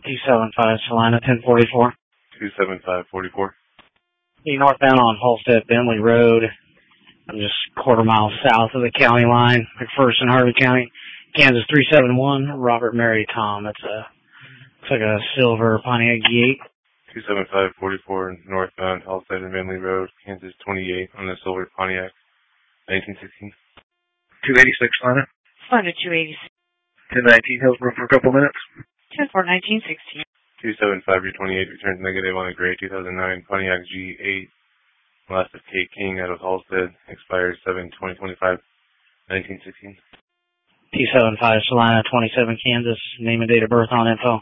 275 Salina 1044. 27544. Be northbound on Halstead Bentley Road. I'm just quarter mile south of the county line, McPherson, Harvey County, Kansas 371, Robert Mary Tom. It's like a silver Pontiac G8. 27544 northbound Halstead and Bentley Road, Kansas 28 on the silver Pontiac 1916. 286 Salina. Slaughter 286. 1019 Hillsborough for a couple minutes. 10-4, 1916. 275-28 returns negative on a gray 2009 Pontiac G8 last of Kate King out of Halstead, expires 7/20/25, 1916. 275 Salina 27 Kansas, name and date of birth on info.